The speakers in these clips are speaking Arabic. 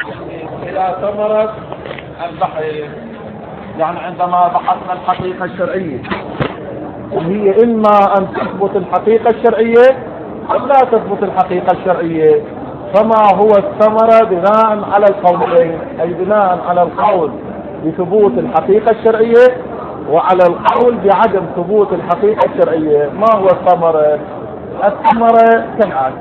إلى ثمرة البحث، يعني عندما بحثنا الحقيقة الشرعية هي إما أن تثبت الحقيقة الشرعية أو لا تثبت الحقيقة الشرعية. فما هو الثمرة بناء على القولين، أي بناء على القول بثبوت الحقيقة الشرعية وعلى القول بعدم ثبوت الحقيقة الشرعية. ما هو الثمرة؟ الثمرة كالآتي: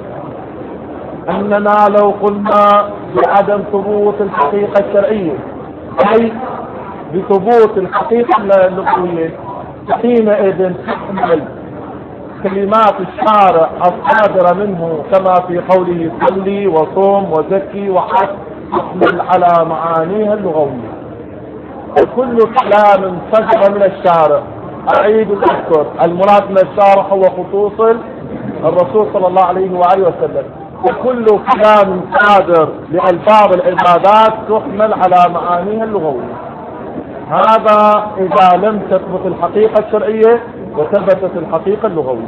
أننا لو قلنا بعدم ثبوت الحقيقة الشرعية أي بثبوت الحقيقة اللغوية، حينئذ تحمل كلمات الشارع الصادرة منه كما في قوله صلي وصوم وزكي وحج تحمل على معانيها اللغوية. وكل كلام صدر من الشارع، أعيد الأذكر، المراد من الشارع هو خصوص الرسول صلى الله عليه وآله وسلم. وكل كلام صادر لألفاظ العبادات تحمل على معانيها اللغوية. هذا إذا لم تثبت الحقيقة الشرعية وثبتت الحقيقة اللغوية.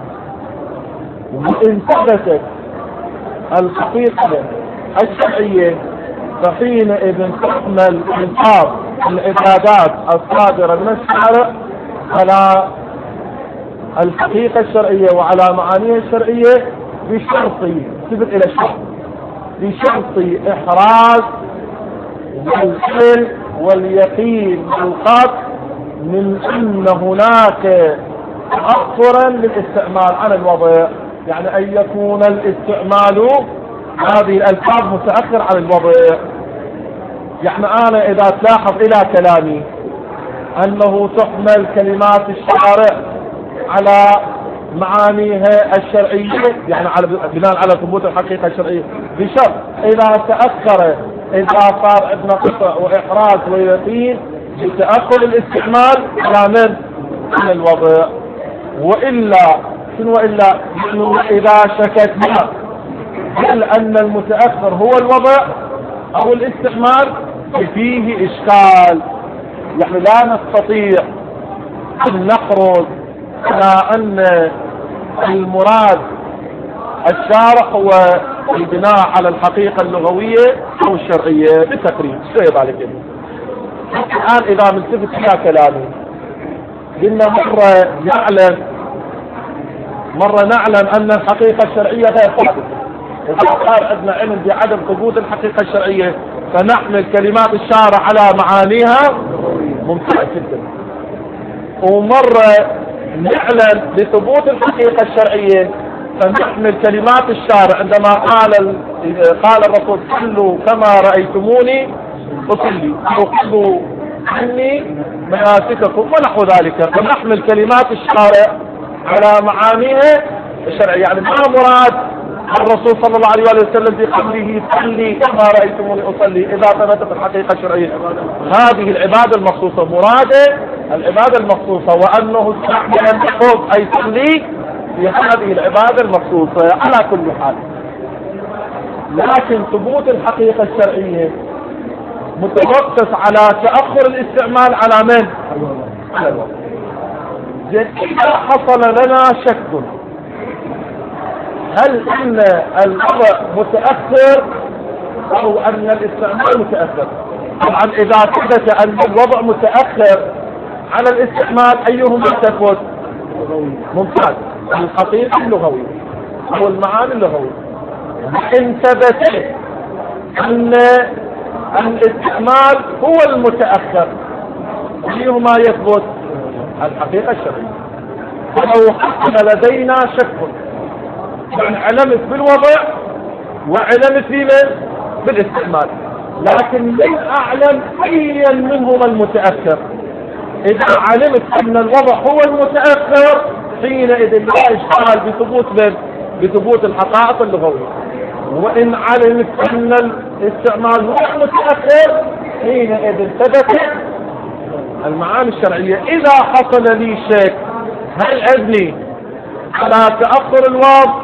وإن ثبتت الحقيقة الشرعية فحينئذ تحمل ألفاظ العبادات الصادرة من الشارع على الحقيقة الشرعية وعلى معانيها الشرعية بشرط ثبت إلى الشرط، بشرط إحراز والعلم واليقين والقطع من أن هناك تأخرا للاستعمال عن الوضع، يعني أن يكون الاستعمال هذه الألفاظ متأخر عن الوضع. يعني أنا إذا تلاحظ إلى كلامي أنه تحمل كلمات الشارع على معانيها الشرعية، يعني على بناء على ثبوت الحقيقة الشرعية، بشرط إذا تأخر، إذا صار عندنا قطع وإحراز ويقين بتأخر الاستعمال على من؟ عن الوضع. وإلا شنو إلا؟ إذا شككنا هل أن المتأخر هو الوضع أو الاستعمال فيه إشكال، يعني لا نستطيع أن نخرج إلى أن المراد الشارع هو البناء على الحقيقة اللغوية أو الشرعية بالتقريب. شو ذلك؟ الآن إذا نلتفت إلى كلامي قلنا مرة نعلم أن الحقيقة الشرعية غير ثابتة. إذا صار عندنا علم بعدم ثبوت الحقيقة الشرعية فنحمل كلمات الشارع على معانيها ممتاز جدا. ومرة نعلم بثبوت الحقيقة الشرعية فنحمل كلمات الشارع عندما قال الرسول صلوا كما رأيتموني أصلي وخذوا عني مناسككم ونحو ذلك، فنحمل كلمات الشارع على معانيها الشرعية. يعني ما مراد الرسول صلى الله عليه وسلم بقوله صلي كما رأيتموني أصلي إذا ثبتت الحقيقة الشرعية؟ هذه العبادة المخصوصة، مراده العبادة المخصوصة، وأنه استعمل اللفظ أي صلي في هذه العبادة المخصوصة على كل حال. لكن ثبوت الحقيقة الشرعية متوقف على تأخر الاستعمال على من؟ على الوضع. إذا حصل لنا شك هل أن الوضع متأخر أو أن الاستعمال متأخر، طبعا إذا ثبت أن الوضع متأخر على الاستعمال أيهما تثبت؟ ممتاز، الحقيقة اللغوية أو المعاني اللغوية. إن ثبت أن الاستعمال هو المتأخر أيهما يثبت؟ الحقيقة الشرعية. ولو حصل لدينا شك، يعني علمت بالوضع وعلمت بالاستعمال، لكن لن أعلم أيا منهما المتأخر. إذا علمت أن الوضع هو المتأخر حينئذ لا إشكال بثبوت الحقائق اللغوية. وإن علمت أن الاستعمال هو المتأخر حينئذ ثبت المعاني الشرعية. إذا حصل لي شك هل أبني على تأخر الوضع،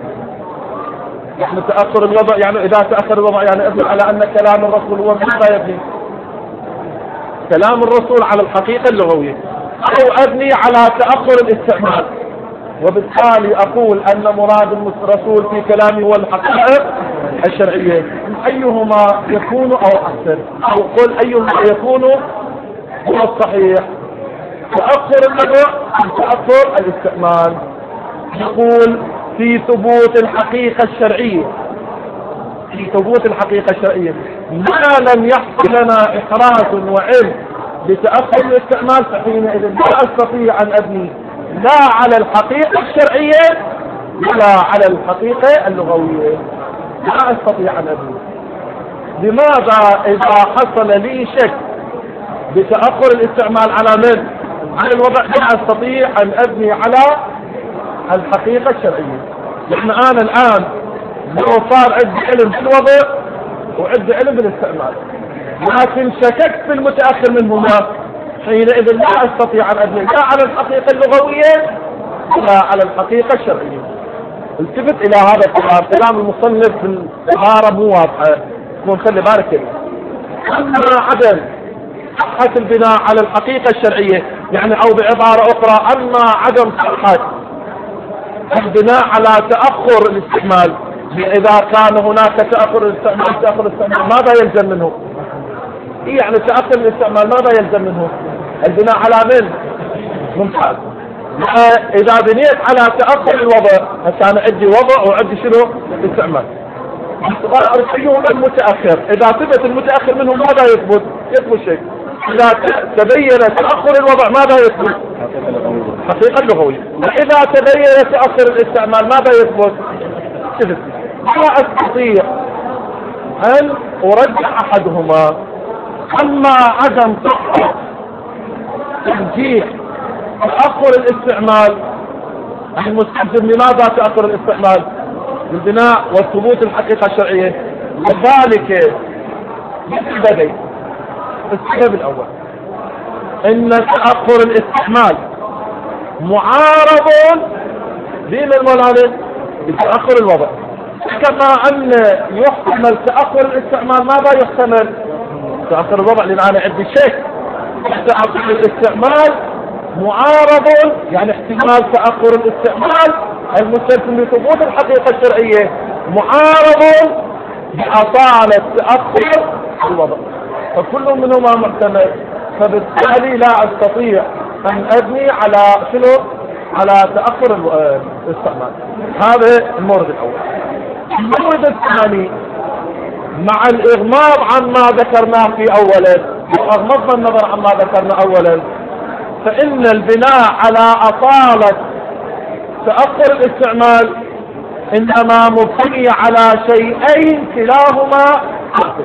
يعني تأخر الوضع، يعني إذا تأخر الوضع يعني أبني على أن كلام الرسول هو ماذا يبني؟ كلام الرسول على الحقيقة اللغوية، أو أبني على تأخر الاستعمال، وبالتالي أقول أن مراد الرسول في كلامه هو الحقائق الشرعية أيهما يكون أكثر، أو قل أيهما يكون هو الصحيح، تأخر الوضع أم تأخر الاستعمال؟ يقول في ثبوت الحقيقة الشرعية، في ثبوت الحقيقة الشرعية ما لم يحصل لنا إحراز وعلم بتأخر الاستعمال فحينئذ لا أستطيع أن أبني لا على الحقيقة الشرعية ولا على الحقيقة اللغوية، لا أستطيع أن أبني. لماذا؟ إذا حصل لي شك بتأخر الاستعمال على من؟ على الوضع، لا أستطيع أن أبني على الحقيقة الشرعية. نحن الآن لو صار عندي علم بالوضع وعندي علم بالاستعمال، لكن شككت في المتأخر منهما، حينئذ لا أستطيع أن أبني لا على الحقيقة اللغوية ولا على الحقيقة الشرعية. التفت إلى هذا الكلام، كلام المصنف في العبارة مو واضحة، خلي بالك. أما عدم صحة البناء على الحقيقة الشرعية، يعني أو بعبارة أخرى أما عدم صحة البناء على تأخر الاستعمال، إذا كان هناك تأخر الاستعمال ماذا يلزم منه؟ يعني تأخر الاستعمال ماذا يلزم منه؟ البناء على من؟ ممتاز. إذا بنيت على تأخر الوضع، هسه أنا عندي وضع وعندي شنو؟ استعمال. أيهم المتأخر؟ إذا ثبت المتأخر منه ماذا يثبت؟ يثبت شيء. إذا تبين تأخر الوضع ماذا يثبت؟ حقيقة لغوية. وإذا تبين تأخر الاستعمال ماذا يثبت؟ كذب. لا أستطيع أن أرجح أحدهما. أما عدم صحة ترجيح تأخر الاستعمال المستلزم، لماذا تأخر الاستعمال؟ بالبناء والثبوت الحقيقة الشرعية، وذلك بسببين. السبب الأول إن تأخر الاستعمال معارض بتأخر الوضع، كما أن يحتمل تأخر الاستعمال ماذا يحتمل؟ تأخر الوضع، لأن أنا عندي شك تأخر الاستعمال معارض، يعني احتمال تأخر الاستعمال المستلزم لثبوت الحقيقة الشرعية معارض بأصالة تأخر الوضع، فكل منهما محتمل، فبالتالي لا أستطيع أن أبني على شنو؟ على تأخر الاستعمال. هذا المورد الأول. المورد الثاني مع الإغماض عما ذكرناه في أولا، وأغمضنا النظر عما ذكرنا أولا، فإن البناء على أصالة تأخر الاستعمال إنما مبني على شيئين كلاهما حاصل.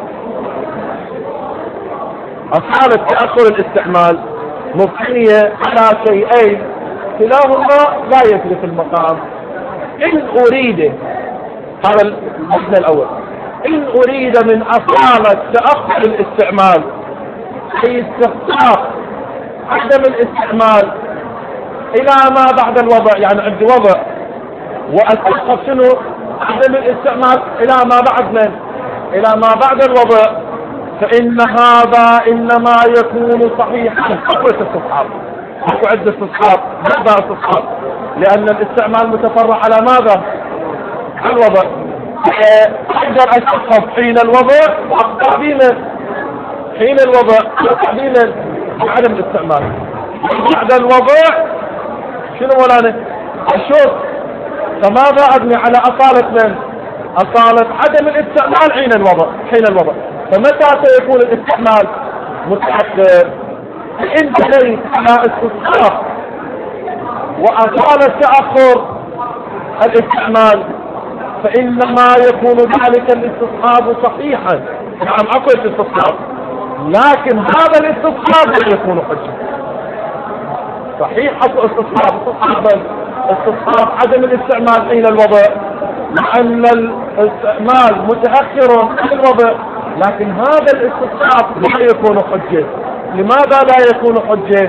أصالة تأخر الاستعمال مبنية على شيئين كلاهما لا يثبت المقام. إن أريد، هذا المبنى الأول، إن أريد من أصالة تأخر الاستعمال أي استحقاق عدم الاستعمال إلى ما بعد الوضع، يعني عندي وضع وأستحقق شنو؟ عدم الاستعمال إلى ما بعد من؟ إلى ما بعد الوضع، فإن هذا إنما يكون صحيحا قبل الاستصحاب. أكو عدة استصحاب، ماذا استصحاب؟ لأن الاستعمال متفرع على ماذا؟ على الوضع. أقدر أستصحب حين الوضع وأقطع بمن؟ حين الوضع أقطع بمن؟ عدم الاستعمال. بعد الوضع شنو مولانا؟ الشوط. فماذا أبني على أصالة من؟ أصالة عدم الاستعمال حين الوضع. فمتى سيكون الاستعمال متأخر؟ إن بنيت على استصحاب وأصالة تأخر الاستعمال فإنما يكون ذلك الاستصحاب صحيحا. نعم أكو استصحاب، لكن هذا الاستصحاب لا يكون حجة. صحيح أكو استصحاب عدم الاستعمال حين الوضع، لأن الاستعمال متأخر عن الوضع، لكن هذا الاستصحاب لا يكون حجة. لماذا لا يكون حجة؟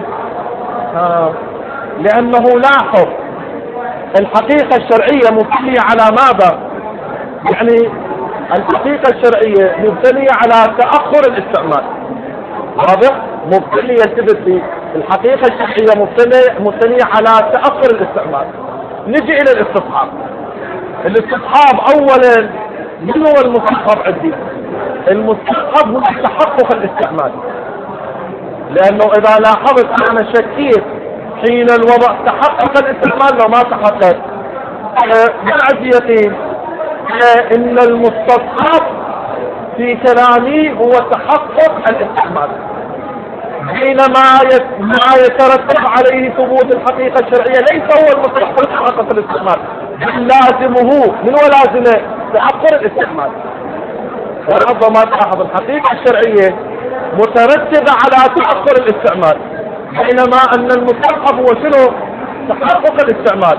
لأنه لاحظ الحقيقة الشرعية مبنية على ماذا؟ يعني الحقيقة الشرعية مبنية على تأخر الاستعمال. واضح؟ مبنية تبت الحقيقة الشرعية مبنية على تأخر الاستعمال. نجي إلى الاستصحاب. الاستصحاب أولا من هو المستحب عندي؟ المستحب هو تحقق الاستعمال، لأنه إذا لاحظت أنا شكيت حين الوضع تحقق الاستعمال لو ما تحقق ما عندي يقين إن المستصحب في كلامي هو تحقق الاستعمال، حينما ما يترتب عليه ثبوت الحقيقة الشرعية ليس هو المستحب تحقق الاستعمال، بل لازمه من هو لازمه تحقق الاستعمال. ولهذا ما تلاحظ الحقيقة الشرعية مترتبة على تحقق الاستعمال، بينما أن المستحب هو شنو؟ تحقق الاستعمال.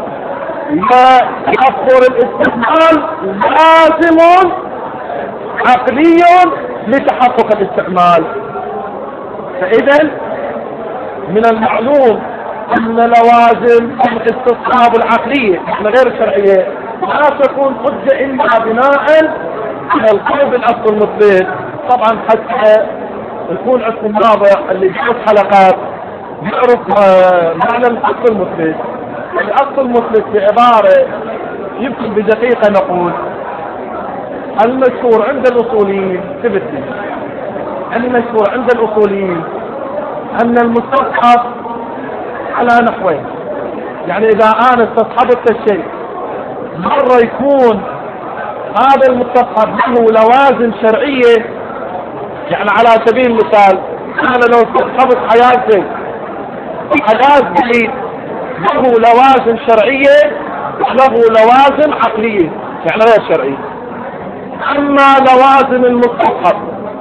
تحقق الاستعمال لازم عقلي لتحقق الاستعمال. فإذا من المعلوم أن لوازم الاستصحاب العقلية غير الشرعية لا تكون حجة إلا بناء على القول بالأصل المثبت. طبعا حتى يكون عندكم ناظر اللي بيعرف حلقات يعرف معنى الأصل المثبت. الأصل المثبت بعبارة يمكن بدقيقة نقول المشهور عند الأصوليين ثبتي، المشهور عند الأصوليين أن المستصحب على نحوين. يعني إذا أنا استصحبت الشيء مرة يكون هذا المستصحب له لوازم شرعية، يعني على سبيل المثال أنا لو استصحبت حياتي حياتي له لوازم شرعية وله لوازم عقلية يعني غير شرعية. أما لوازم المستصحب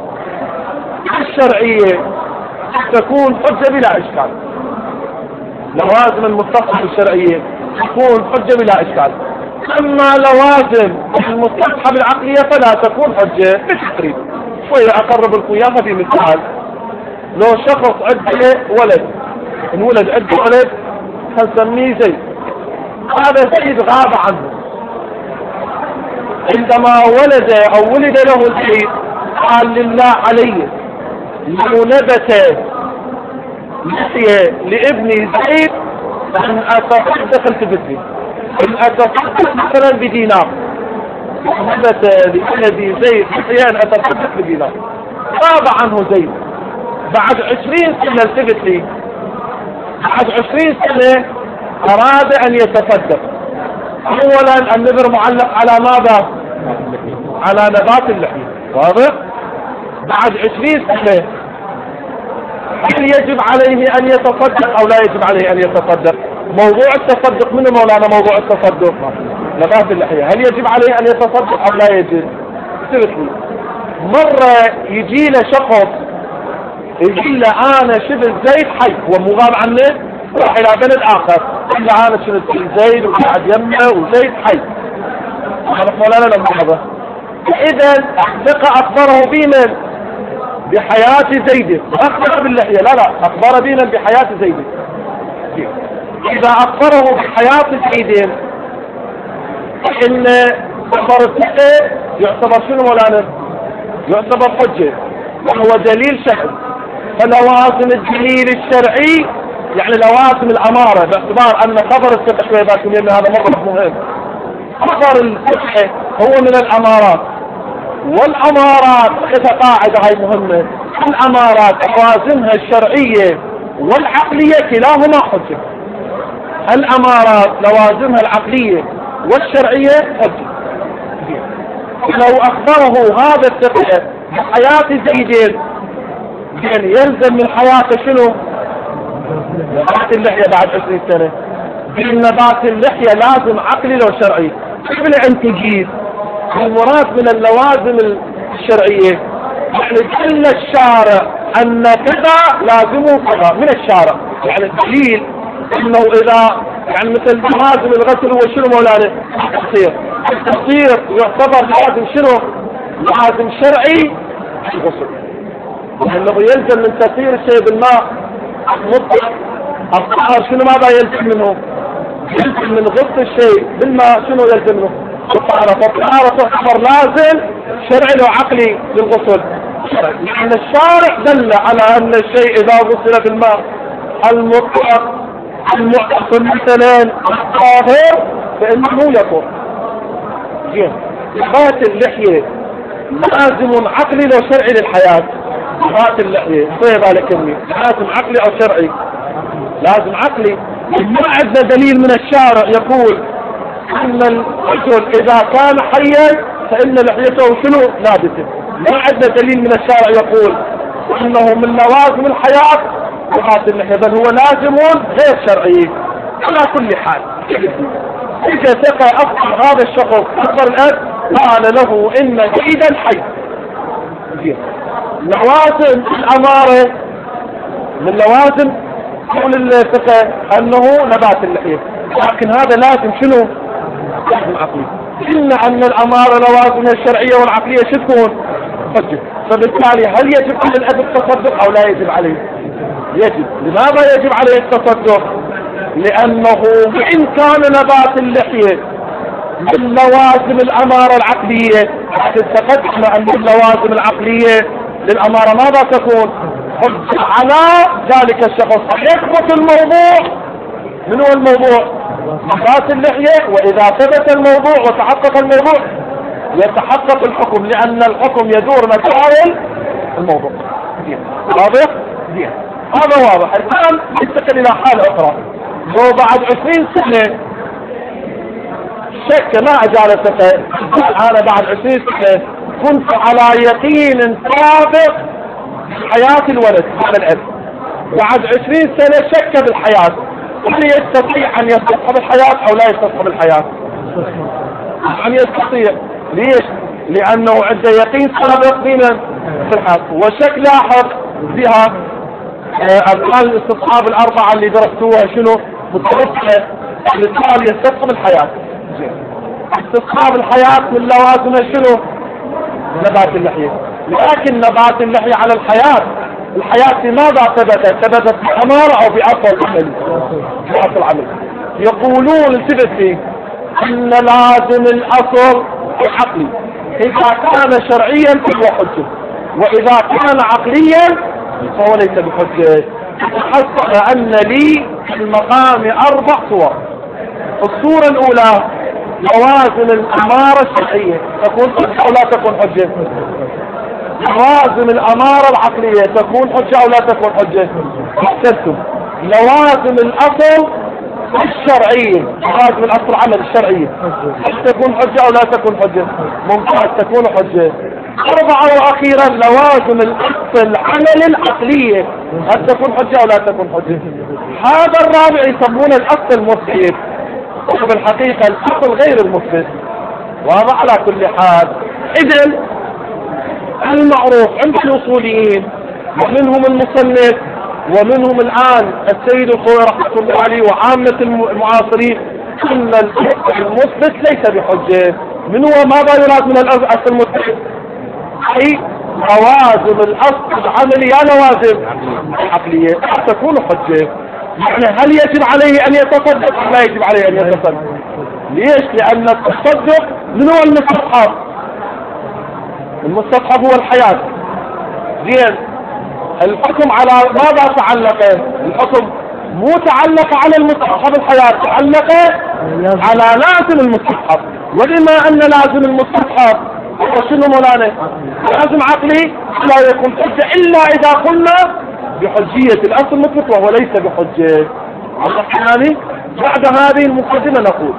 الشرعية تكون حجة بلا إشكال، لوازم المستصحب الشرعية تكون حجة بلا إشكال. أما لوازم المستصحب العقلية فلا تكون حجة بالتقريب. شوية أقرب القيامة في مثال، لو شخص عنده ولد انولد عنده ولد نسميه زيد، هذا زيد غاب عنه، عندما ولد أو ولد له زيد قال لله علي لو نبت لحية لابني زيد أن أتصدق التبتي، أن أتصدق مثلا بدينار، نبت لولدي زيد لحية أن أتصدق بدينار، غاب عنه زيد بعد 20 سنة التبتي، بعد 20 سنة أراد أن يتصدق. أولا النذر معلق على ماذا؟ على نبات اللحية، واضح؟ بعد 20 سنة هل يجب عليه أن يتصدق أو لا يجب عليه أن يتصدق؟ موضوع التصدق من مولانا موضوع التصدق نبات اللحية، هل يجب عليه أن يتصدق أو لا يجب؟ مرة يجي له شخص يقول له أنا شفت زيد حي، هو مو غاب عنه، راح إلى بلد آخر قال له أنا شفت زيد وقاعد يمه وزيد حي. أنا مولانا لما إذا ثقة أخبره بمن؟ بحياة زيد، أخبر باللحية، لا أخبر بمن؟ بحياة زيد. إذا أخبره بحياة زيد إن خبر الثقة يعتبر شنو مولانا؟ يعتبر حجة وهو دليل شرعي. فلوازم الدليل الشرعي يعني لوازم الأمارة، باعتبار أن خبر الثقة شوية باكم يمي هذا مرة مهم، خبر الثقة هو من الأمارات، والأمارات إذا قاعدة هاي مهمة، الأمارات لوازمها الشرعية والعقلية كلاهما حجة. الأمارات لوازمها العقلية والشرعية حجة. لو أخبره هذا الثقة بحياة زيد يعني يلزم من حياته شنو؟ نبات اللحية بعد 20 سنة. بالنبات اللحية لازم عقلي لو شرعي. قبل أن تجيز المراد من اللوازم الشرعية يعني دل الشارع أن كذا لازمه كذا من الشارع، يعني الدليل أنه إذا يعني مثل لازم الغسل هو شنو مولانا؟ التقصير يعتبر لازم شنو؟ لازم شرعي الغسل، لأنه يلزم من تطهير الشيء بالماء مطلق. الطهارة شنو ماذا يلزم منه؟ يلزم من غسل الشيء بالماء شنو يلزم منه؟ الطهارة. فالطهارة تعتبر لازم شرعي وعقلي للغسل، لأن الشارع دل على أن الشيء إذا غسل بالماء المطلق المعتصم مثلا الطاهر فإنه يطهر. نبات اللحية لازم عقلي لو شرعي للحياة؟ نبات اللحية طيب على كمية لازم عقلي أو شرعي؟ لازم عقلي. ما عندنا دليل من الشارع يقول أن الرجل إذا كان حيا فإن لحيته شنو؟ نابتة. ما عندنا دليل من الشارع يقول أنه من لوازم الحياة نبات اللحية، بل هو لازم غير شرعي. على كل حال إذا ثقة أفضل هذا الشخص أكبر الأب قال له إن جيدا حي. لوازم الأمارة من لوازم قول الثقة أنه نبات اللحية، لكن هذا لازم شنو؟ لازم عقلي. أن الأمارة لوازم الشرعية والعقلية شو تكون؟ حجة. فبالتالي هل يجب على الأب التصدق أو لا يجب عليه؟ يجب. لماذا يجب عليه التصدق؟ لأنه وإن كان نبات اللحية من لوازم الأمارة العقلية، تقدم أن اللوازم العقلية للأمارة ماذا تكون؟ حجة على ذلك الشخص. يثبت الموضوع. من هو الموضوع؟ نبات اللحية. وإذا ثبت الموضوع وتحقق الموضوع يتحقق الحكم، لأن الحكم يدور مدار الموضوع. واضح؟ هذا واضح. الآن ننتقل إلى حالة أخرى. لو بعد 20 سنة شك ما أجال ثقة، أنا بعد 20 سنة كنت على يقين سابق بحياة الولد هذا الأب، بعد 20 سنة شك بالحياة، هل يستطيع أن يستصحب الحياة أو لا يستصحب الحياة؟ أن يستطيع. ليش؟ لأنه عنده يقين سابق في الحياة وشك لاحق بها. الآن الاستصحاب الأربعة اللي درستوها شنو؟ متوفية، بالتالي يستصحب الحياة. استصحاب الحياة من لوازمه شنو؟ نبات اللحية. لكن نبات اللحية على الحياة في ماذا ثبتت بأمارة أو بأصل العمل؟ بأصل العمل. يقولون انتبه فيه أن لازم الأصل العقلي، إذا كان شرعيا فهو حجة، وإذا كان عقليا فهو ليس بحجة. حصل أن لي في المقام 4 صور. الصورة الأولى لوازم الأمارة الشرعية تكون حجة أو لا تكون حجة؟ لوازم الأمارة العقلية تكون حجة أو لا تكون حجة؟ أحسنتم. لوازم الأصل الشرعية، لوازم الأصل العمل الشرعية تكون حجة أو لا تكون حجة؟ ممتاز، تكون حجة. 4 وأخيرا لوازم الأصل العمل العقلية هل تكون حجة أو لا تكون حجة؟ هذا الرابع يسمونه الأصل المثبت، وبالحقيقة الأصل غير المثبت. وهذا على كل حال. إذن المعروف عند الأصوليين ومنهم المصنف ومنهم الآن السيد الخوي رحمة الله عليه وعامة المعاصرين أن الأصل المثبت ليس بحجة. من هو ماذا يراد من الأصل المثبت؟ أي لوازم الأصل العملي يا لوازم العقلية لا تكون حجة. يعني هل يجب عليه أن يتصدق أو لا يجب عليه أن يتصدق؟ ليش؟ لأن التصدق من هو المستصحب؟ المستصحب هو الحياة. زين، الحكم على ماذا تعلق؟ الحكم مو تعلق على المستصحب الحياة، تعلق على لازم المستصحب. وبما أن لازم المستصحب وشنو مولانا؟ لازم عقلي لا يكون حجة إلا إذا قلنا بحجية الأصل المثبت وهو ليس بحجة. يعني بعد هذه المقدمة نقول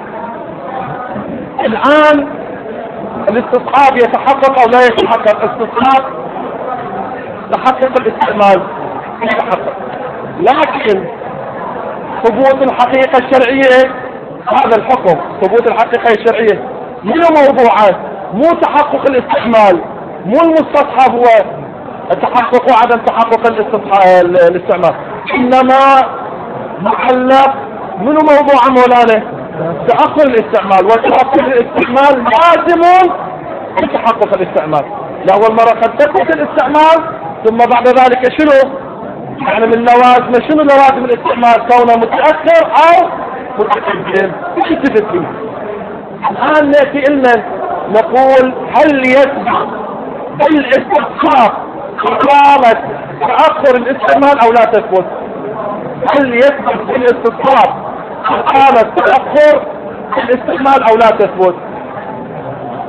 الآن الاستصحاب يتحقق أو لا يتحقق؟ استصحاب تحقق الاستعمال يتحقق، لكن ثبوت الحقيقة الشرعية هذا الحكم ثبوت الحقيقة الشرعية من موضوعات مو تحقق الاستعمال، مو المستصحب هو التحقق وعدم تحقق الاستعمال، إنما معلق من موضوع مولانا تأخر الاستعمال، وتأخر الاستعمال لازم تحقق الاستعمال. لأول مرة قد تثبت الاستعمال ثم بعد ذلك شنو؟ يعني من لوازم شنو لوازم الاستعمال؟ كونه متأخر أو متقدم. ايش تثبت فيه؟ الآن نأتي إلنا نقول هل يثبت الاستصحاب إقامة تأخر الاستعمال أو لا تثبت؟ هل يثبت الاستصحاب إقامة تأخر الاستعمال أو لا تثبت؟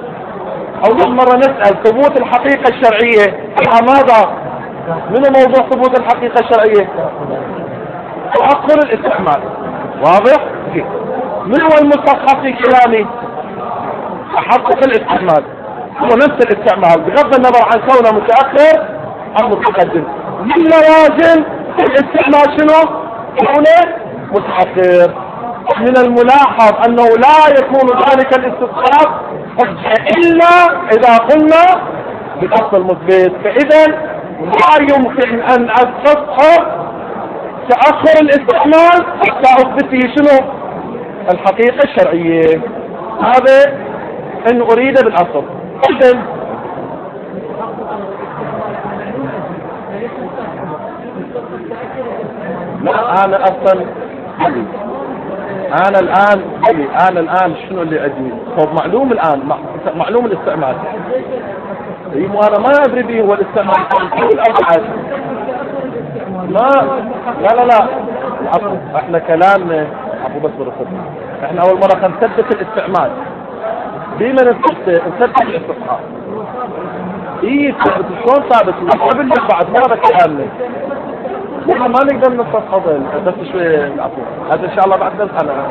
أول مرة نسأل ثبوت الحقيقة الشرعية على ماذا؟ منو موضوع ثبوت الحقيقة الشرعية؟ تأخر الاستعمال. واضح؟ من هو المستحق في كلامي؟ أحقق الاستعمال، هو نفس الاستعمال بغض النظر عن كونه متأخر أو متقدم. من لوازم الاستعمال شنو؟ كونه متأخر. من الملاحظ أنه لا يكون ذلك الاستصحاب حجة إلا إذا قلنا بأصل مثبت. فإذا لا يمكن أن أستصحب تأخر الاستعمال حتى أثبت فيه شنو؟ الحقيقة الشرعية. هذا إن أريد بالأصل. إذن لا أنا أصلا أنا الآن شنو اللي أجي؟ طب معلوم الآن معلوم الاستعمال. وأنا ما أدري به هو الاستعمال الأبعاد. لا احنا كلامنا بس برفض. احنا أول مرة نثبت الاستعمال. ديما نثبت الاستقرار. شلون ثابت؟ قبل بعد هذا كلامنا. احنا ما نقدر نستصحب بس شوي العفو. هذا ان شاء الله بعد درس انا.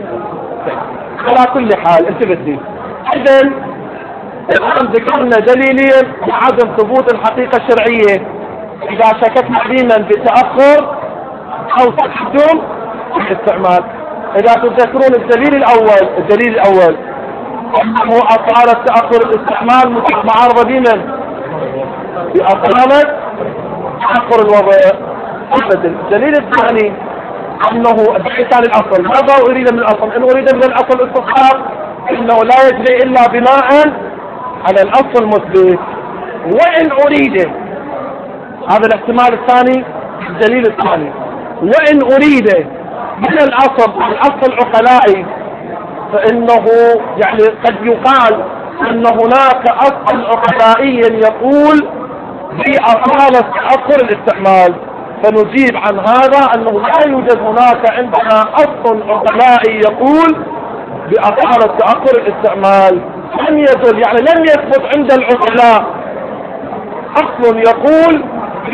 على كل حال انتبه لي. اذا الان ذكرنا دليلين لعدم ثبوت الحقيقة الشرعية اذا شككنا ديما بتأخر او تقدم الاستعمال. اذا تذكرون الدليل الاول انه اطالة تأخر الاستعمال معارضة ديما بأطالة تأخر الوضع. الدليل الثاني انه الثاني الاصل. ماذا اريد من الاصل؟ ان اريد من الاصل الاستصحاب انه لا يجري الا بناء على الاصل المثبت. وان اريد هذا الاحتمال الثاني الدليل الثاني. وان اريد من الاصل العقلائي فانه يعني قد يقال ان هناك اصل عقلائي يقول بأطالة تأخر الاستعمال. فنجيب عن هذا أنه لا يوجد هناك عندنا أصل عقلائي يقول بأطالة تأخر الاستعمال. لم يدل يعني لم يثبت عند العقلاء أصل يقول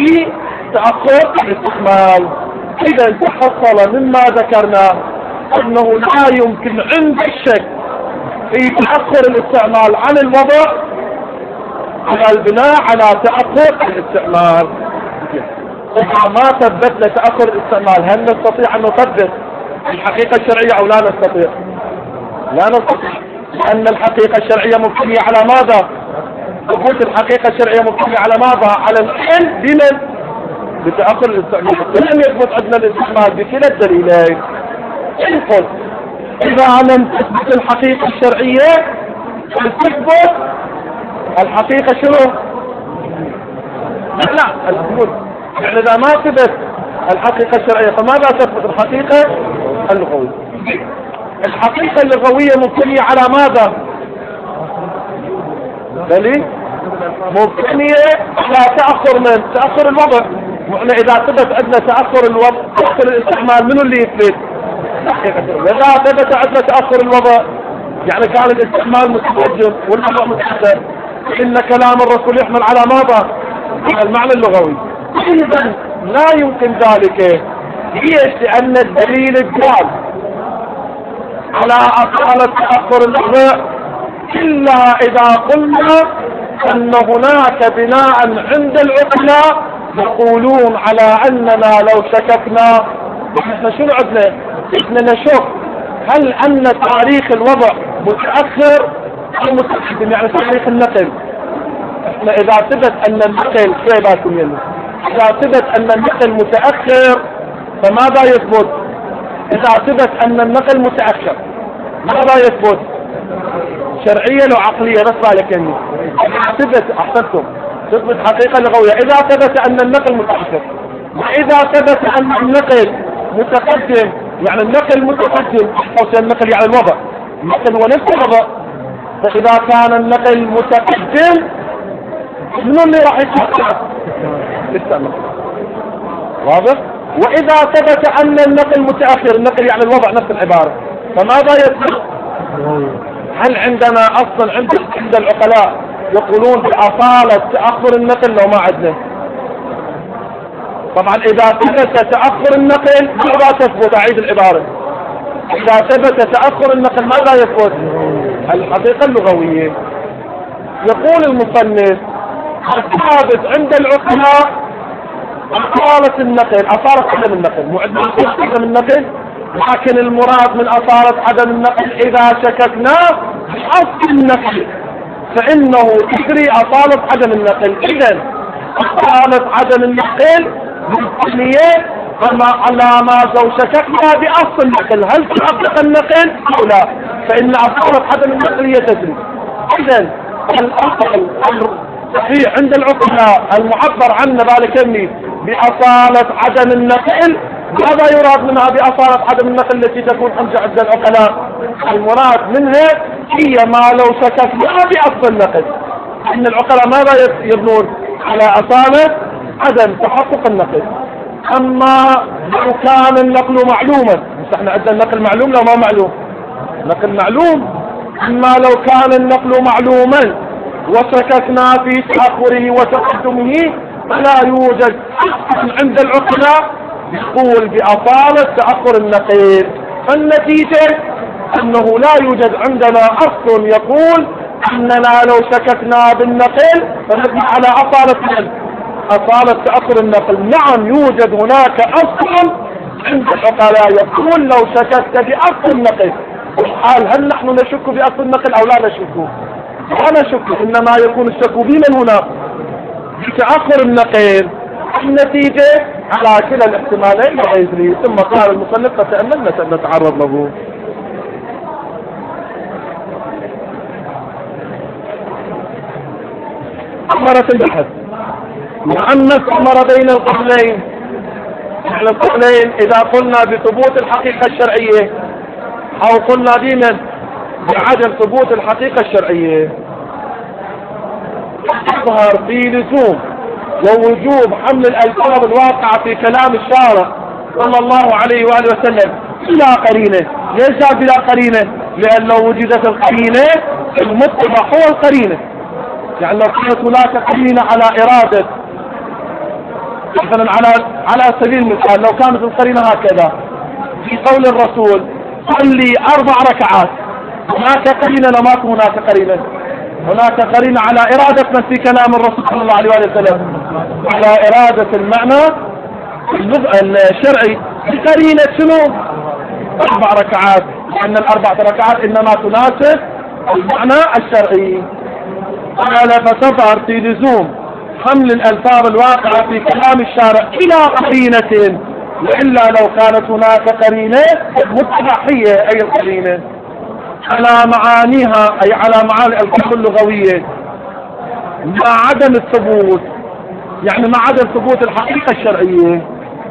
بتأخر الاستعمال. إذا تحصل مما ذكرنا أنه لا يمكن عند الشك في تأخر الاستعمال عن الوضع على البناء على تأخر الاستعمال. إذا ما ثبتنا تأخر الاستعمال هل نستطيع أن نثبت الحقيقة الشرعية أو لا نستطيع؟ لا نستطيع، لأن الحقيقة الشرعية مبتنية على ماذا؟ ثبوت الحقيقة الشرعية مبتنية على ماذا؟ على العلم بمن؟ بتأخر الاستعمال. ولم يثبت عندنا الاستعمال بكلا الدليلين. إن قلت إذا لم تثبت الحقيقة الشرعية تثبت الحقيقة شنو؟ لا الثبوت يعني إذا ما ثبت الحقيقة الشرعية فماذا تثبت الحقيقة اللغوية؟ الحقيقة اللغوية مبتنية على ماذا؟ بلي مبتنية على تأخر الوضع. وإحنا إذا ثبت عندنا تأخر الوضع تأخر الاستعمال منو اللي يثبت؟ إذا ثبت عندنا تأخر الوضع يعني كان الاستعمال متقدم والوضع متأخر. إن كلام الرسول يحمل على ماذا؟ على المعنى اللغوي. إذا لا يمكن ذلك. ليش؟ لأن الدليل الدال على أطالة تأخر الوضع إلا إذا قلنا أن هناك بناء عند العقلاء يقولون على أننا لو شككنا احنا شنو عندنا؟ احنا نشك هل أن تاريخ الوضع متأخر أو متقدم يعني تاريخ النقل. احنا إذا ثبت أن النقل شيء باكم يلي إذا ثبت أن النقل متأخر فماذا يثبت؟ إذا ثبت أن النقل متأخر ماذا يثبت؟ شرعية لو عقلية بس بالك يعني إذا ثبت أحسنتم تثبت حقيقة لغوية. إذا ثبت أن النقل متأخر وإذا ثبت أن النقل متقدم يعني النقل متقدم أو النقل يعني الوضع النقل هو نفس الوضع. فإذا كان النقل متقدم منو اللي راح يتحقق؟ استعمل. واضح؟ وإذا ثبت أن النقل متأخر النقل يعني الوضع نفس العبارة فماذا يثبت؟ هل عندنا أصلا عند العقلاء يقولون بأصالة تأخر النقل لو ما عندنا. طبعا إذا ثبت تأخر النقل ماذا تثبت؟ أعيد العبارة. إذا ثبت تأخر النقل ماذا يثبت؟ الحقيقة اللغوية. يقول المصنف الثابت عند العقلاء أصالة النقل، أصالة عدم النقل، مو عندنا عدم النقل، لكن المراد من أصالة عدم النقل إذا شككنا بأصل النقل فإنه تجري أصالة عدم النقل. إذن أصالة عدم النقل بالكلية على ما لو شككنا بأصل النقل هل تحقق النقل أو لا، فإن أصالة عدم النقل هي تجري. إذن الأصل الصحيح عند العقلاء المعبر عنه بالكلمة بأصالة عدم النقل، ماذا يراد منها بأصالة عدم النقل التي تكون أمجع عند العقلاء؟ المراد منها هي ما لو شككنا بأصل النقل. إن العقلاء ماذا يبنون؟ على أصالة عدم تحقق النقل. أما لو كان النقل معلوما، مش احنا عندنا النقل معلوم لو ما معلوم؟ نقل معلوم. أما لو كان النقل معلوما وشككنا في تأخره وتقدمه فلا يوجد عند العقلاء يقول بأصالة تأخر النقل. فالنتيجة أنه لا يوجد عندنا أصل يقول أننا لو شككنا بالنقل فنبني على أصالة تأخر النقل. نعم يوجد هناك أصل عند العقلاء يقول لو شككت بأصل النقل. الحال هل نحن نشك بأصل النقل أو لا نشك؟ لا نشك، إنما يكون الشك بمن هنا؟ بتأخر النقل. النتيجة على كلا الاحتمالين لا يدري. ثم قال المصنف فتأملنا نتعرض له. ثمرة البحث وأن ثمر بين القولين. يعني القولين إذا قلنا بثبوت الحقيقة الشرعية أو قلنا بمن بعدم ثبوت الحقيقة الشرعية، تظهر في لزوم ووجوب حمل الألفاظ الواقعة في كلام الشارع صلى الله عليه وآله وسلم بلا قرينة. ليش جاء بلا قرينة؟ لأن لو وجدت القرينة المتبع هو القرينة. يعني لو كانت هناك قرينة على إرادة، مثلا على سبيل المثال لو كانت القرينة هكذا في قول الرسول صلي 4 ركعات، هناك قرينة لما هناك قرينة؟ هناك قرينة على إرادة من في كلام الرسول صلى الله عليه وسلم، على إرادة المعنى الشرعي بقرينة شنو؟ 4 ركعات، لأن ال4 ركعات إنما تناسب المعنى الشرعي. قال فتظهر في لزوم حمل الألفاظ الواقعة في كلام الشارع إلى قرينة، وإلا لو كانت هناك قرينة متبعية أي القرينة على معانيها أي على معاني الألفاظ اللغوية مع عدم الثبوت، يعني مع عدم ثبوت الحقيقة الشرعية.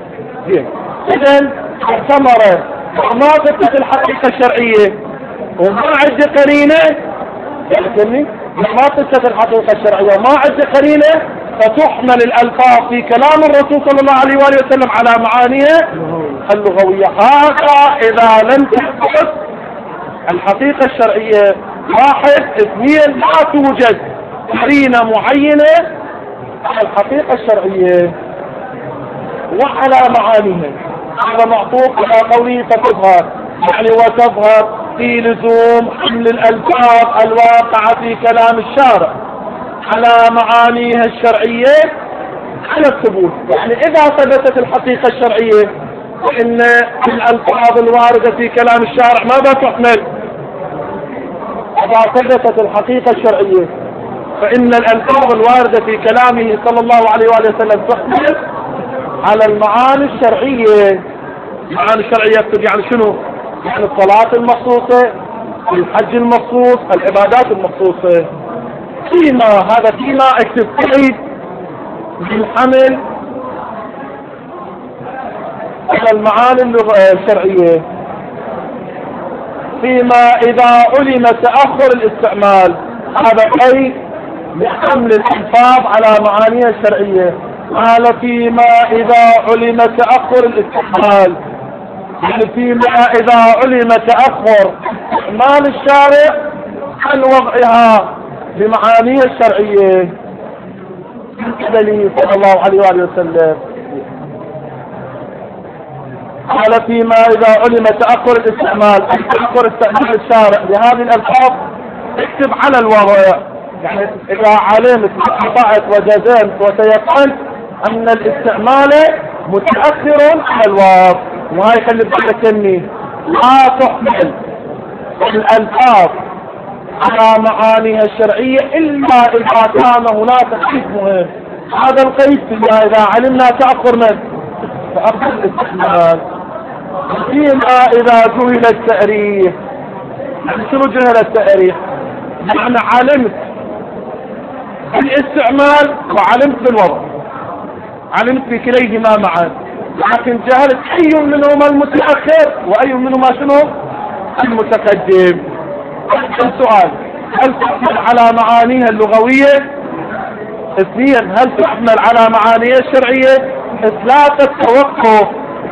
إذن الثمرة ما ثبت الحقيقة الشرعية وما عندي قرينة، يعني ما ثبت الحقيقة الشرعية وما عندي قرينة، فتحمل الألفاظ في كلام الرسول صلى الله عليه وآله وسلم على معانيها اللغوية. هذا إذا لم تثبت الحقيقة الشرعية. 1 2 لا توجد قرينة معينة على الحقيقة الشرعية وعلى معانيها. هذا معطوف على قوله فتظهر، يعني وتظهر في لزوم حمل الألفاظ الواقعة في كلام الشارع على معانيها الشرعية على الثبوت. يعني إذا ثبتت الحقيقة الشرعية فإن الألفاظ الواردة في كلام الشارع ماذا تحمل؟ إذا ثبتت الحقيقة الشرعية فإن الألفاظ الواردة في كلامه صلى الله عليه وآله وسلم تحمل على المعاني الشرعية. المعاني الشرعية يكتب يعني شنو؟ يعني الصلاة المخصوصة، الحج المخصوص، العبادات المخصوصة. فيما اكتب قيد بالحمل على المعاني الشرعية فيما إذا علم تأخر الاستعمال. هذا قيد بحمل الألفاظ على معانيها الشرعية. قال فيما إذا علم تأخر الاستعمال، يعني فيما إذا علم تأخر استعمال الشارع عن وضعها بمعانيه الشرعية صلى الله عليه وآله وسلم. قال فيما إذا علم تأخر الاستعمال، تأخر استعمال الشارع لهذه الألفاظ اكتب على الوضع. يعني إذا علمت وقطعت وجزمت وتيقنت أن الاستعمال متأخر على الواو، وهي خلي بالك إني لا تحمل الألفاظ على معانيها الشرعية إلا إذا كان هناك قيد مهم. هذا القيد إذا علمنا تأخر من؟ تأخر الاستعمال. فيما إذا جهل التأريخ، يعني شنو جهل التأريخ؟ يعني علمت بالاستعمال وعلمت بالوضع، علمت بكليهما معا، لكن جهلت أي منهما المتأخر وأي منهما شنو المتقدم. السؤال: هل تحمل على معانيها اللغوية؟ اثنين: هل تحمل على معانيها الشرعية؟ ثلاثة: التوقف.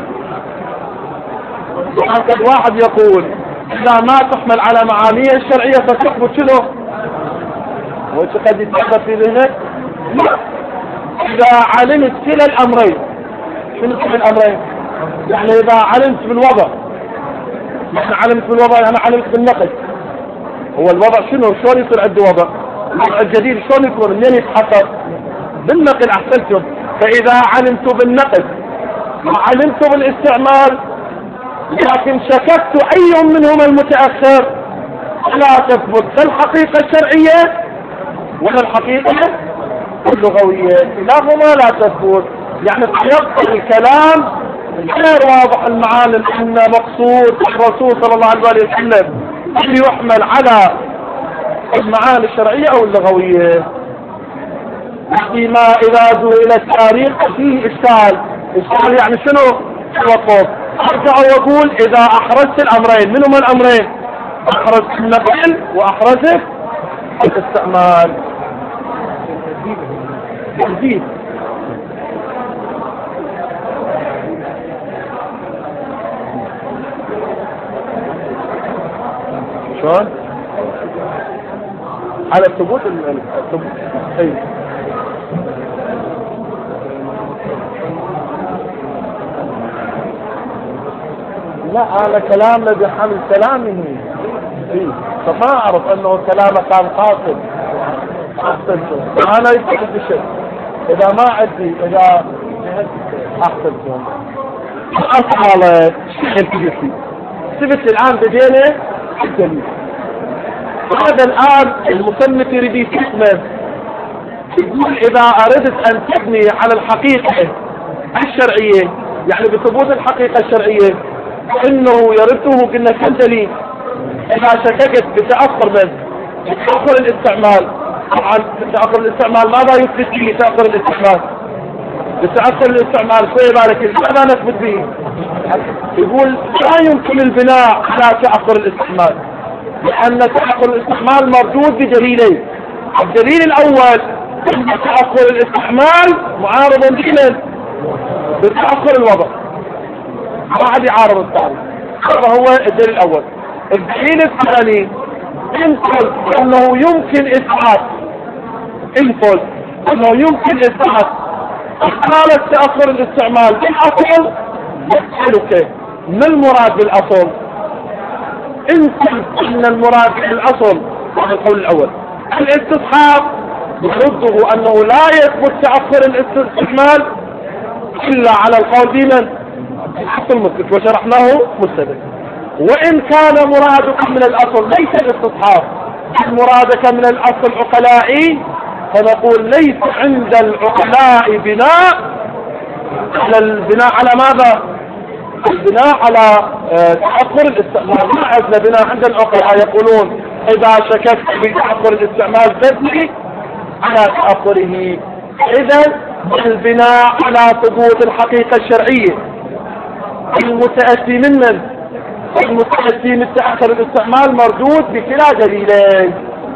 قد واحد يقول إذا ما تحمل على معانيها الشرعية فتثبت شنو؟ وش قد يتحدث في ذهنك؟ لا، إذا علمت كلا الأمرين. شنو كلا الأمرين؟ يعني إذا علمت بالوضع، يعني علمت بالوضع يعني علمت بالنقد. هو الوضع شنو؟ شلون يصير عنده وضع؟ الوضع الجديد شلون يكون؟ منين يتحقق؟ بالنقد. أحسنتم. فإذا علمت بالنقد وعلمت بالاستعمال لكن شككت أي منهما المتأخر لا تثبت لا الحقيقة الشرعية ولا الحقيقة اللغوية، كلاهما لا تثبت. يعني يبقى الكلام غير واضح المعالم أن مقصود الرسول صلى الله عليه وسلم يحمل على المعاني الشرعية أو اللغوية. فيما إذا إلى التاريخ فيه إشكال. إشكال يعني شنو؟ توقف. أرجع وأقول إذا أحرزت الأمرين، من هما الأمرين؟ أحرزت النقل وأحرزت الاستعمال. تجديد. شلون؟ على الثبوت. أي لا، هذا كلامنا بحمل كلامه. فما أعرف أنه كلامه كان قاصد. أحسنتم. أنا يفعل بشيء إذا ما عندي إذا أحسنتم. أصحى التجسي سبت الآن بدينا الدليل. هذا الآن المصنف يريد يستثمر، يقول إذا أردت أن تبني على الحقيقة الشرعية، يعني بثبوت الحقيقة الشرعية، إنه يرده قلنا كم دليل. إذا شككت بتأخر من تأخر الاستعمال، طبعا تأخر الاستعمال ماذا يثبت به تأخر الاستعمال؟ بتأخر الاستعمال شوية بالك ماذا نثبت به؟ يقول لا يمكن البناء على تأخر الاستعمال، لأن تأخر الاستعمال مردود بدليلين. الدليل الأول أن تأخر الاستعمال معارض بمن؟ بتأخر الوضع، ما عاد يعارض الثاني. هذا هو الدليل الأول. الدليل الثاني انقل أنه يمكن إثبات، انقل أنه يمكن إثبات حالة تأخر الاستعمال بالأصل. يسألك ما المراد بالأصل؟ انقل أن المراد بالأصل هذا القول الأول. الاستصحاب يرده أنه لا يثبت تأخر الاستعمال إلا على القول بمن؟ الأصل مثبت وشرحناه مثبت. وإن كان مرادك من الأصل ليس الاستصحاب، مرادك من الأصل عقلائي، فنقول ليس عند العقلاء بناء على البناء على ماذا؟ البناء على تأخر الاستعمال. ما عندنا بناء عند العقلاء، يقولون إذا شككت بتأخر الاستعمال تبني على تأخره. إذا البناء على ثبوت الحقيقة الشرعية المتأتي من المتأتي من تأخر الاستعمال مردود بكلا دليلين.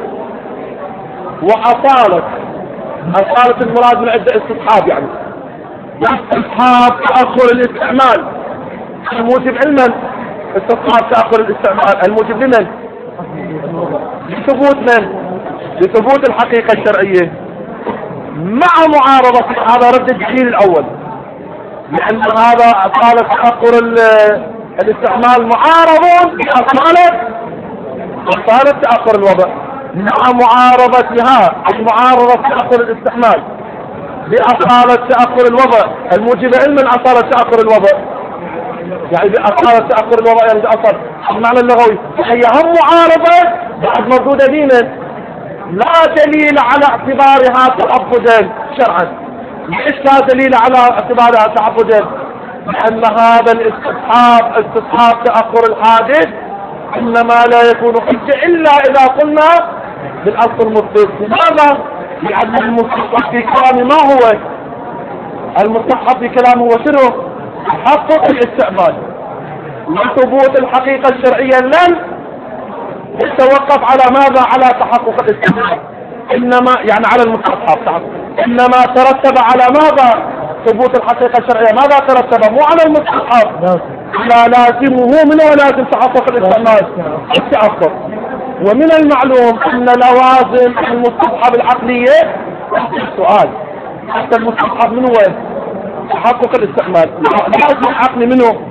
وأصالة المراد من عدة استصحاب، يعني استصحاب تأخر الاستعمال الموجب علما، استصحاب تأخر الاستعمال الموجب لمن؟ لثبوت من؟ لثبوت الحقيقة الشرعية مع معارضة هذا رد الدليل الأول، لأن هذا أصالة تأخر الاستعمال معارض بأصالة تأخر الوضع، مع معارضتها معارضة تأخر الاستعمال بأصالة تأخر الوضع الموجبة علما أصالة تأخر الوضع، يعني بأصالة تأخر الوضع يعني بأصالة المعنى اللغوي، هي هم معارضة بعد مردودة دينا لا دليل على اعتبارها تعبدا شرعا. ليش لا دليل على اعتبارها تعبدا؟ لأن هذا استصحاب تأخر الحادث إنما لا يكون حجة إلا إذا قلنا بالأصل المثبت. لماذا؟ لأن المصحح في كلامه ما هو؟ المصحح في كلامه هو شنو؟ تحقق الاستعمال، وثبوت الحقيقة الشرعية لن يتوقف على ماذا؟ على تحقق الاستعمال، إنما يعني على المصحح، إنما ترتب على ماذا؟ ثبوت الحقيقة الشرعية ماذا ترتب؟ مو على المصحح، لا لازمه من هو لازم تحقق الاستعمال التأخر. ومن المعلوم أن لوازم المستصحب العقلية السؤال حتى المستصحب من هو؟ تحقق الاستعمال، لازم العقل منه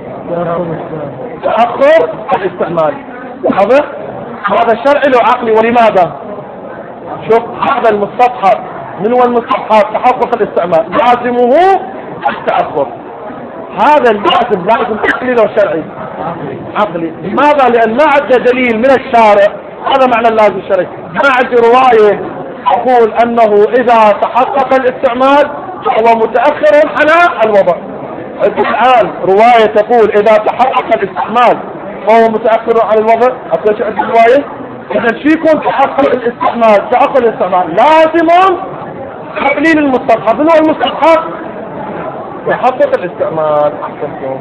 تأخر الاستعمال. هذا الشرع له عقلي، ولماذا؟ شوف هذا المستصحب من هو المستصحب؟ تحقق الاستعمال لازمه التأخر، هذا اللازم لازم عقلي لو شرعي عقلي. لماذا؟ لأن ما عنده دليل من الشارع، هذا معنى اللازم الشرعي. ما عنده رواية تقول أنه إذا تحقق الاستعمال فهو متأخر على الوضع. الآن رواية تقول إذا تحقق الاستعمال فهو متأخر على الوضع، أقول عندي رواية. إذا فيكم تحقق الاستعمال تأخر الاستعمال لازم عقلي للمستصحب. من هو المستصحب؟ تحقق الاستعمال. أحسنتم.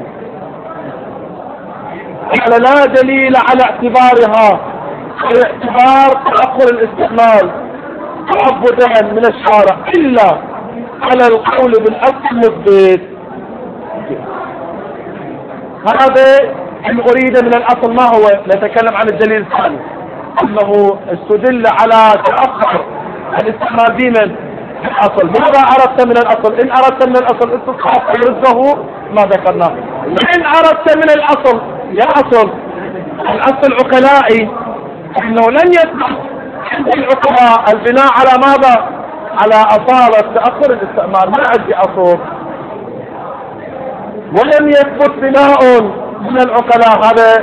قال لا دليل على اعتبارها اعتبار تأخر الاستعمال تعبدا من الشارع إلا على القول بالأصل المثبت. هذا إن أريد من الأصل ما هو؟ نتكلم عن الدليل الثاني أنه استدل على تأخر الاستعمال دينا الأصل. ماذا أردت من الأصل؟ إن أردت من الأصل استصحاب رزقه ما ذكرناه. وإن أردت من الأصل يا أصل الأصل العقلائي أنه لن يثبت عند العقلاء البناء على ماذا؟ على أصالة تأخر الاستعمال. ما عندي أصل ولم يثبت بناء من العقلاء. هذا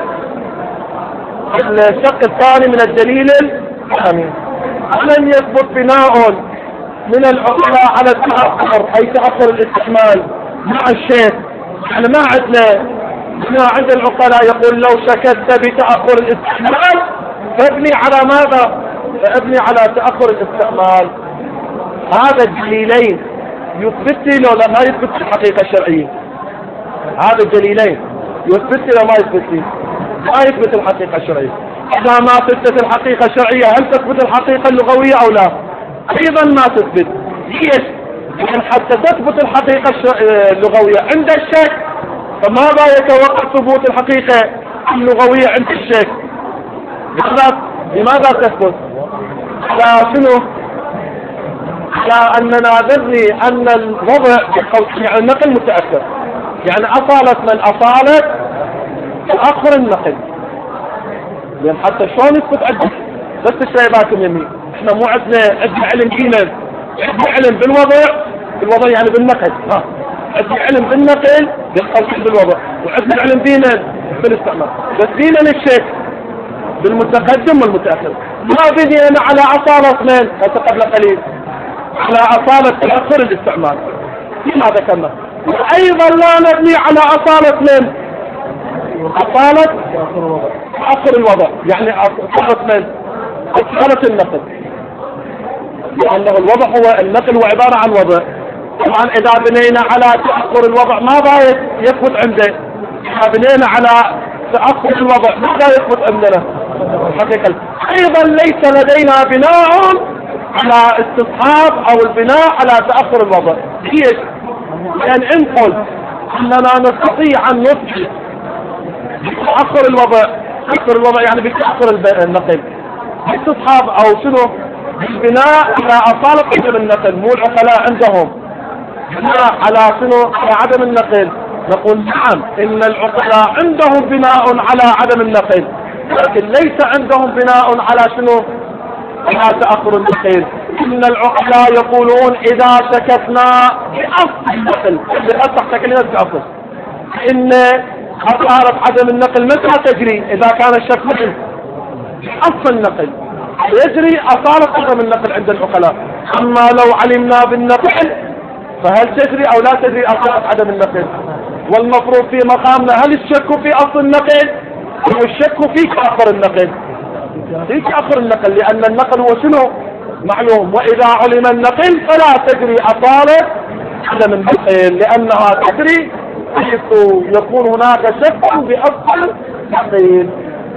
الشق الثاني من الدليل الثاني. ولم يثبت بناء من العقلاء على التأخر أي تأخر الاستعمال مع الشيخ. يعني ما عندنا بناء عند العقلاء يقول لو شككت بتأخر الاستعمال فابني على ماذا؟ فابني على تأخر الاستعمال. هذا الدليلين يثبت لي لو ما يثبت الحقيقة الشرعية. هذا الدليلين يثبت لي لو ما يثبت لي ما يثبت الحقيقة الشرعية. إذا ما تثبت الحقيقة الشرعية هل تثبت الحقيقة اللغوية أو لا؟ أيضا ما تثبت. ليش؟ لأن حتى تثبت الحقيقة اللغوية عند الشك فماذا يتوقف ثبوت الحقيقة اللغوية عند الشك؟ لماذا تثبت؟ على شنو؟ على أننا ندري أن الوضع يعني النقل متأخر، يعني أصالة من أصالة تأخر النقل. لأن حتى شلون يثبت عندك بس الشيبات يمين. احنا مو عندنا علم دينا، عندنا علم بالوضع يعني بالنقل. عندنا علم بالنقل بالقول بالوضع، وعندنا علم دينا بالاستعمال. بس دينا الشيء بالمتقدم والمتأخر. ما بدينا على أصالة من قبل قليل على أصالة تأخر الاستعمال فيما ذكرنا. وأيضا لا نبني على أصالة من أصالة تأخر الوضع، يعني أصالة من أصالة النقل، لأنه الوضع هو النقل هو عبارة عن وضع. طبعا إذا بنينا على تأخر الوضع ماذا يثبت عنده؟ إذا بنينا على تأخر الوضع ماذا يثبت عندنا؟ حقيقة أيضا ليس لدينا بناء على استصحاب أو البناء على تأخر الوضع. ليش؟ لأن إن قلت أننا نستطيع أن نثبت بتأخر الوضع، تأخر الوضع يعني بتأخر النقل، استصحاب أو شنو البناء على أصالة عدم النقل، مو العقلاء عندهم بناء على شنو؟ على عدم النقل. نقول نعم إن العقلاء عندهم بناء على عدم النقل، لكن ليس عندهم بناء على شنو؟ على تأخر النقل. إن العقلاء يقولون إذا شككنا بأصل النقل، بأصل كلمة بأصل، إن أصالة عدم النقل متى تجري؟ إذا كان الشك مثل أصل النقل يجري أصالة عدم النقل عند العقلاء. أما لو علمنا بالنقل فهل تجري أو لا تجري أصالة عدم النقل؟ والمفروض في مقامنا هل الشك في أصل النقل أو الشك في تأخر النقل؟ في تأخر النقل، لأن النقل هو شنو؟ معلوم. وإذا علم النقل فلا تجري أصالة عدم النقل، لأنها تجري حيث يكون هناك شك بأصل النقل.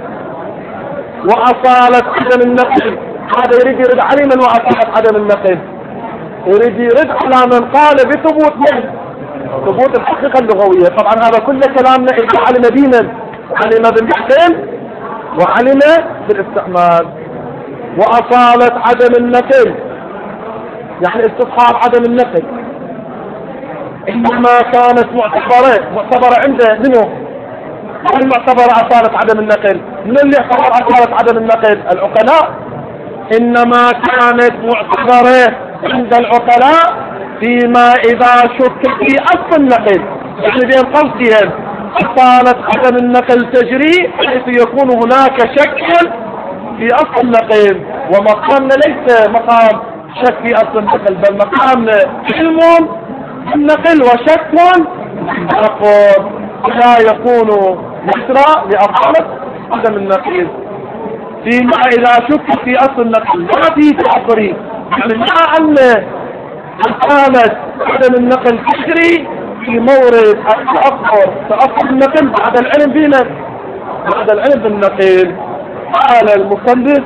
وأصالة عدم النقل هذا يريد يرد على من وأصالة عدم النقل؟ يريد يرد على من قال بثبوت من؟ ثبوت الحقيقة اللغوية. طبعا هذا كل كلامنا إذا علم دينا، علم بالنقل وعلم بالاستعمال. وأصالة عدم النقل يعني استصحاب عدم النقل إنما كانت معتبرة عنده منه؟ من معتبر أصالة عدم النقل؟ من اللي اعتبر أصالة عدم النقل؟ العقلاء. إنما كانت معتبرة عند العقلاء فيما إذا شك في أصل النقل، يعني بين قوسين أصالة عدم النقل تجري حيث يكون هناك شك في أصل النقل. ومقامنا ليس مقام شك في أصل النقل، بل مقامنا علم بالنقل وشك بالنقل، لا يكون مصرى لأصالة عدم النقل. فيما إذا شك في أصل النقل لا في تعبري، يعني لا أن أصالة عدم النقل تجري في مورد تأخر النقل بعد العلم بنا، بعد العلم بالنقل. قال المصنف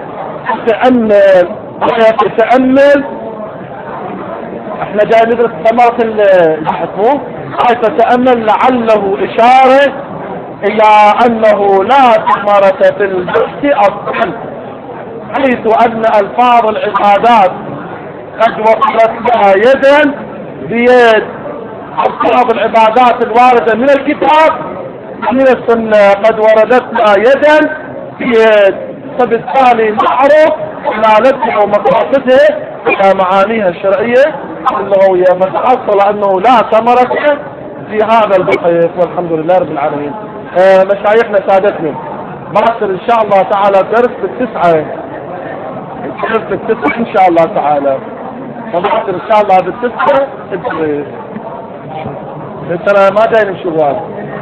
تأمل احنا جاي ندرس ثمرة البحث، هاي تتأمل لعله إشارة إلى أنه لا ثمرة في البحث أصلا، حيث أن ألفاظ العبادات قد وصلت لها يدا بيد ألفاظ العبادات الواردة من الكتاب ومن السنة قد وردت لها يدا بيد، فبالتالي نعرف دلالتها ومقاصدها إلى معانيها الشرعية اللغوية، فتحصل أنه لا ثمرة في هذا البحث. والحمد لله رب العالمين. مشايخنا سادتنا باكر إن شاء الله تعالى درس بالتسعة، الدرس بالتسعة إن شاء الله تعالى، فباكر إن شاء الله بالتسعة الدرس. ترى ما جايين شغال.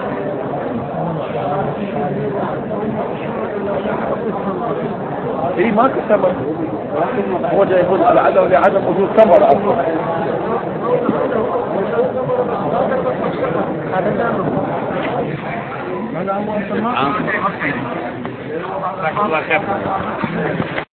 اي ما كتب هو جاي يقول لعدم وجود ثمرة اصلا. هذا